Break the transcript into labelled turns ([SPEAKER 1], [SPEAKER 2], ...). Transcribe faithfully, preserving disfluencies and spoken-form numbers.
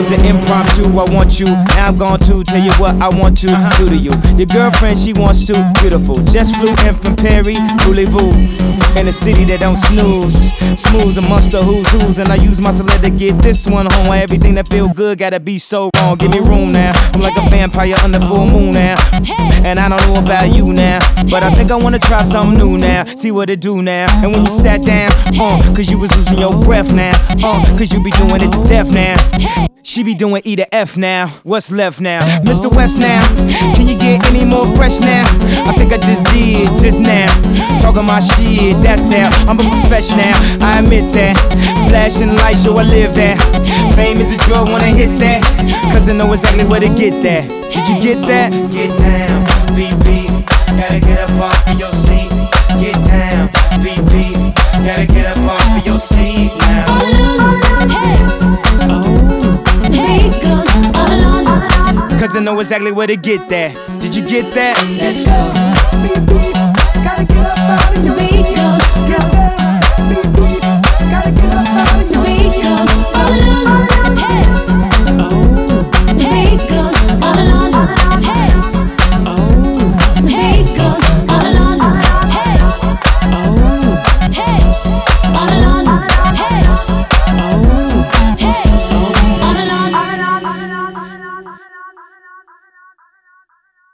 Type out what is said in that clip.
[SPEAKER 1] was an impromptu, I want you. Now I'm going to tell you what I want to uh-huh. do to you. Your girlfriend, she wants to, beautiful. Just flew in from Perry, Voulez-vous. In a city that don't snooze. Smooth amongst the who's who's. And I use my celeb to get this one home. Where everything that feel good gotta be so wrong. Give me room now. I'm like a vampire under full moon now. And I don't know about you now, but I think I wanna try something new now. See what it do now. And when you sat down, uh, cause you was losing your breath now. Uh, cause you be doing it to death now. She be doing E to F now. What's left now? Mister West now. Can you get any more fresh now? I think I just did just now. Talking my shit, that's how I'm a professional. I admit that. Flashing lights, show I live that. Fame is a drug, wanna hit that. Cause I know exactly where to get that. Did you get that? Get down, beep beep. Gotta get up off of your seat. Get down, beep beep. Gotta get up off of your seat now.
[SPEAKER 2] All alone, hey. The beat goes all alone.
[SPEAKER 1] Cause I know exactly where to get that. Did you get that?
[SPEAKER 2] Let's go.